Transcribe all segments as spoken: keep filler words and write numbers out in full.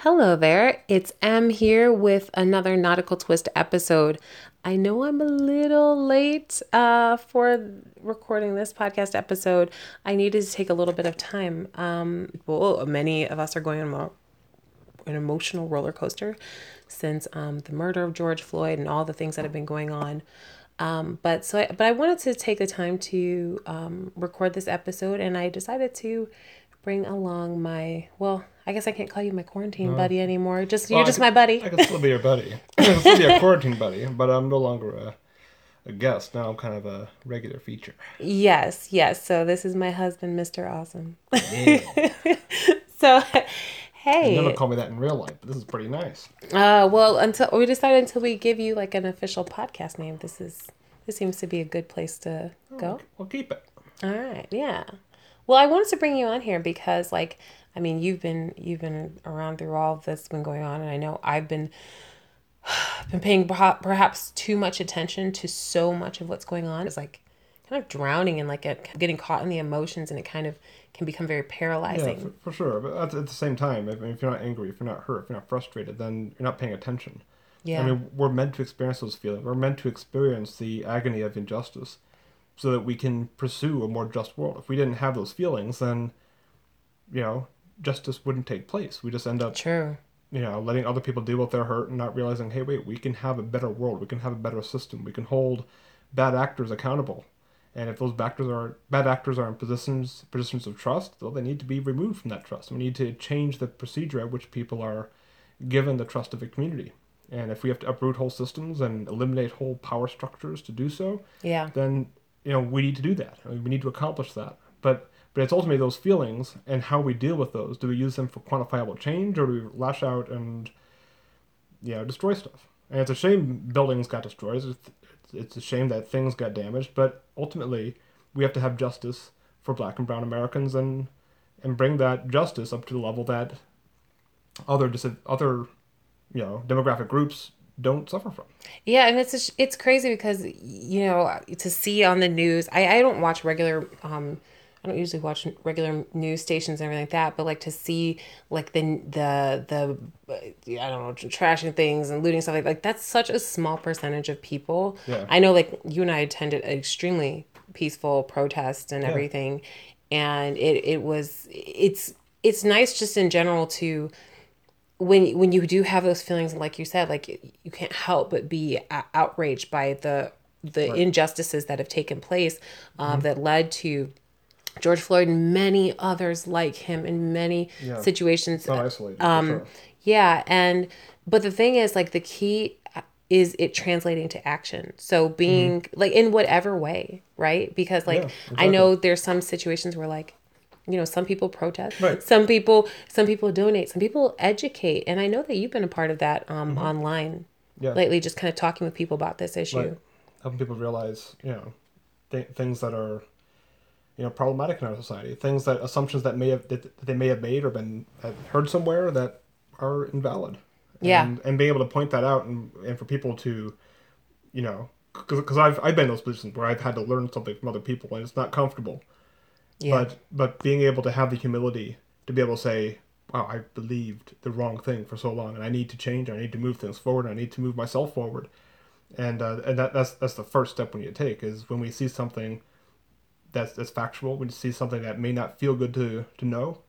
Hello there, it's Em here with another Nautical Twist episode. I know I'm a little late uh, for recording this podcast episode. I needed to take a little bit of time. Um, well, many of us are going on a, an emotional roller coaster since um, the murder of George Floyd and all the things that have been going on. Um, but so, I, but I wanted to take the time to um, record this episode, and I decided to bring along my, well, I guess I can't call you my quarantine No. buddy anymore. Just Well, you're I just could- my buddy. I can still be your buddy. I can still be a quarantine buddy, but I'm no longer a, a guest. Now I'm kind of a regular feature. Yes, yes. So this is my husband, Mister Awesome. Yeah. So, They hey. never call me that in real life, but this is pretty nice. Uh, well, until we decided until we give you like an official podcast name, this is this seems to be a good place to go. We'll keep it. All right, yeah. Well, I wanted to bring you on here because, like, I mean, you've been you've been around through all of this been going on, and I know I've been been paying perha- perhaps too much attention to so much of what's going on. It's like kind of drowning in like it, getting caught in the emotions, and it kind of can become very Yeah, paralyzing. for, for sure. But at, at the same time, if, if you're not angry, if you're not hurt, if you're not frustrated, then you're not paying attention. Yeah, I mean, we're meant to experience those feelings. We're meant to experience the agony of injustice so that we can pursue a more just world. If we didn't have those feelings, then, you know, justice wouldn't take place. We just end up, true. you know, letting other people deal with their hurt and not realizing, hey, wait, we can have a better world. We can have a better system. We can hold bad actors accountable. And if those bad actors are bad actors are in positions positions of trust, well, they need to be removed from that trust. We need to change the procedure at which people are given the trust of a community. And if we have to uproot whole systems and eliminate whole power structures to do so, Yeah, then, you know, we need to do that. I mean, we need to accomplish that. But but it's ultimately those feelings and how we deal with those. Do we use them for quantifiable change, or do we lash out and, you know, destroy stuff? And it's a shame buildings got destroyed. It's, it's a shame that things got damaged. But ultimately, we have to have justice for Black and Brown Americans, and and bring that justice up to the level that other dis- other, you know, demographic groups don't suffer from. yeah, and it's just, it's crazy because you know to see on the news. I I don't watch regular um. I don't usually watch regular news stations and everything like that, but like to see like the the the uh, I don't know, trashing things and looting stuff like like that's such a small percentage of people. Yeah. I know, like you and I attended an extremely peaceful protest and Yeah. everything, and it it was it's it's nice just in general to when when you do have those feelings, like you said, like you can't help but be o- outraged by the the Right. injustices that have taken place, um, that led to George Floyd and many others like him in many Yeah. situations. It's not isolated, Um, for sure. Yeah, and but the thing is, like the key is it translating to action. So being like in whatever way, right? Because like Yeah, I know exactly. there's some situations where like you know some people protest, Right. some people some people donate, some people educate, and I know that you've been a part of that um, online Yeah. lately, just kind of talking with people about this issue. Right. Helping people realize, you know, th- things that are, you know, problematic in our society. Things that assumptions that may have that they may have made or been have heard somewhere that are invalid. Yeah. And and being able to point that out, and, and for people to, you know, because I've I've been in those positions where I've had to learn something from other people and it's not comfortable. Yeah, But but being able to have the humility to be able to say, wow, I believed the wrong thing for so long, and I need to change. I need to move things forward. I need to move myself forward. And uh, and that, that's that's the first step we need to take, is when we see something that's that's factual, when we see something that may not feel good to to know,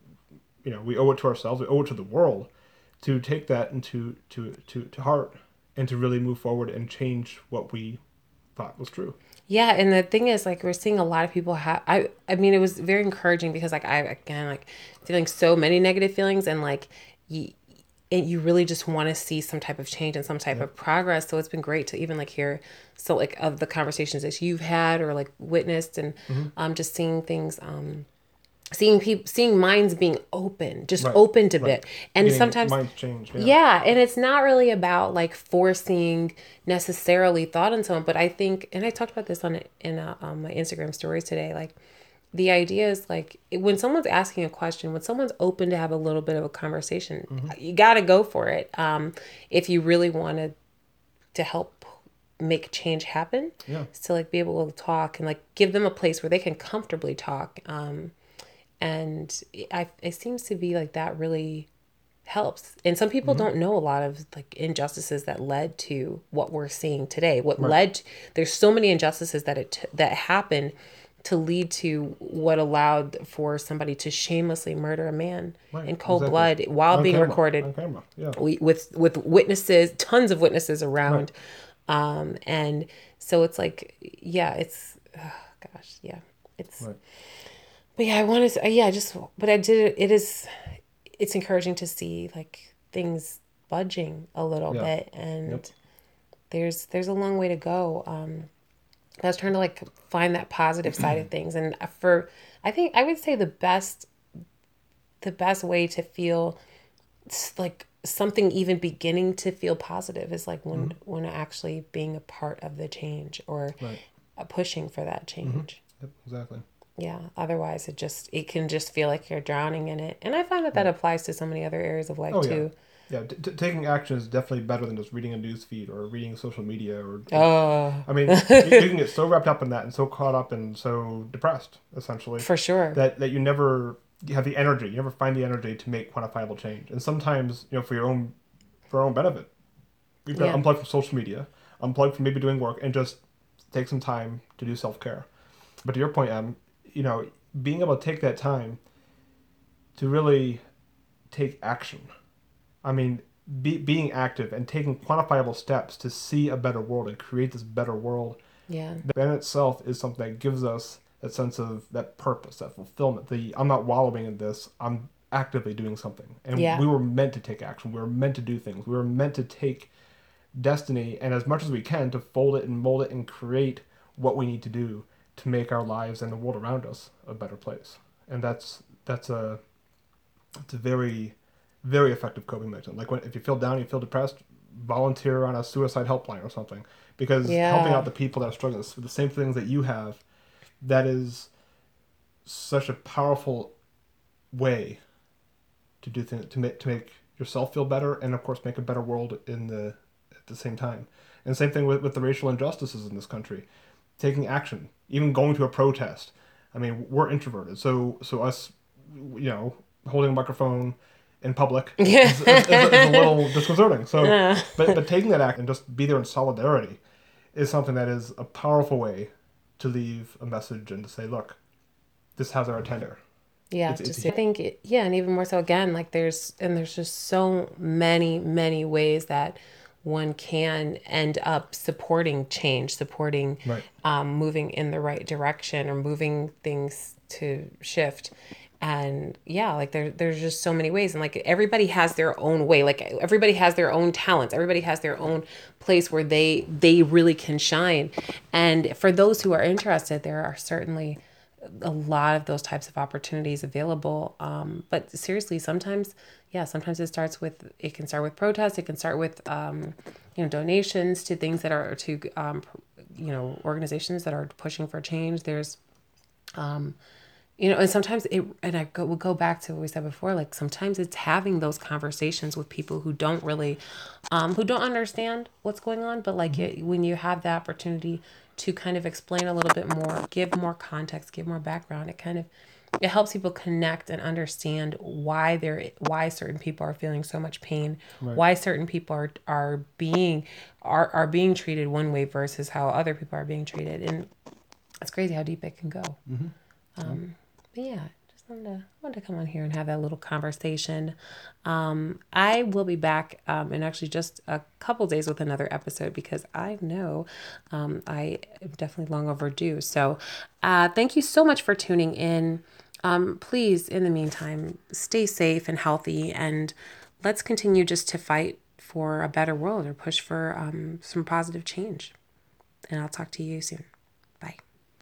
you know, we owe it to ourselves, we owe it to the world, to take that into to to to heart, and to really move forward and change what we thought was true. Yeah, and the thing is, like, we're seeing a lot of people have. I, I mean, it was very encouraging because, like, I again, like, feeling so many negative feelings, and like, you, and you really just want to see some type of change and some type of progress. So it's been great to even like hear, so like of the conversations that you've had or like witnessed, and um, just seeing things, um, seeing people, seeing minds being open, just Right, opened a right. bit, and Getting sometimes minds change. Yeah. yeah, and it's not really about like forcing necessarily thought on someone, but I think, and I talked about this on in uh, um, my Instagram stories today. Like, the idea is like when someone's asking a question, when someone's open to have a little bit of a conversation, you got to go for it. Um, if you really wanted to help make change happen, Yeah. to like be able to talk and like give them a place where they can comfortably talk. Um, and I, it seems to be like that really helps. And some people mm-hmm. don't know a lot of like injustices that led to what we're seeing today. What right. led to, there's so many injustices that it that happened to lead to what allowed for somebody to shamelessly murder a man right. in cold exactly. blood while on being camera. recorded. On camera. Yeah. We, with with witnesses, tons of witnesses around. Right. Um, and so it's like, yeah, it's, oh gosh, yeah, it's, right. but yeah, I want to, yeah, just, but I did, it is, it's encouraging to see like things budging a little yeah. bit, and yep. there's, there's a long way to go. Um, I was trying to like find that positive side of things. And for, I think I would say the best, the best way to feel like something even beginning to feel positive is like when, mm-hmm. when actually being a part of the change or right. pushing for that change. Mm-hmm. Yep, exactly. Yeah. Otherwise it just, it can just feel like you're drowning in it. And I find that that right. applies to so many other areas of life oh, too. Yeah. Yeah, t- t- taking action is definitely better than just reading a news feed or reading social media. Or oh, I mean, you, you can get so wrapped up in that and so caught up and so depressed, essentially. For sure. That that you never you have the energy. You never find the energy to make quantifiable change. And sometimes, you know, for your own for your own benefit, you've got to yeah. unplug from social media, unplug from maybe doing work, and just take some time to do self care. But to your point, Em, you know, being able to take that time to really take action. I mean, be, being active and taking quantifiable steps to see a better world and create this better world, yeah, that in itself is something that gives us that sense of that purpose, that fulfillment. The I'm not wallowing in this, I'm actively doing something. And yeah. we were meant to take action. We were meant to do things. We were meant to take destiny and as much as we can to fold it and mold it and create what we need to do to make our lives and the world around us a better place. And that's that's a it's a very very effective coping mechanism. Like when if you feel down, you feel depressed, volunteer on a suicide helpline or something, because yeah. helping out the people that are struggling with the same things that you have, that is such a powerful way to do things to make to make yourself feel better and of course make a better world in the at the same time. And same thing with, with the racial injustices in this country. Taking action, even going to a protest. I mean, we're introverted, so so us, you know, holding a microphone in public yeah. is, is, is, is a little disconcerting. So, yeah. but but taking that act and just be there in solidarity is something that is a powerful way to leave a message and to say, look, this has our attention. Yeah, it's, just it's, I think it, yeah, and even more so again, like there's and there's just so many many ways that one can end up supporting change, supporting right. um, moving in the right direction or moving things to shift. And yeah, like there, there's just so many ways. And like everybody has their own way. Like everybody has their own talents. Everybody has their own place where they, they really can shine. And for those who are interested, there are certainly a lot of those types of opportunities available. Um, but seriously, sometimes, yeah, sometimes it starts with, it can start with protests. It can start with, um, you know, donations to things that are to, um, you know, organizations that are pushing for change. There's, um, you know, and sometimes it, and I go, we'll go back to what we said before, like sometimes it's having those conversations with people who don't really, um, who don't understand what's going on. But like it, when you have the opportunity to kind of explain a little bit more, give more context, give more background, it kind of, it helps people connect and understand why they're, why certain people are feeling so much pain, right. why certain people are, are being, are, are being treated one way versus how other people are being treated. And it's crazy how deep it can go. Mm-hmm. Um, But yeah, just wanted to, wanted to come on here and have that little conversation. Um, I will be back um, in actually just a couple days with another episode because I know um, I am definitely long overdue. So uh, thank you so much for tuning in. Um, please, in the meantime, stay safe and healthy, and let's continue just to fight for a better world or push for um, some positive change. And I'll talk to you soon.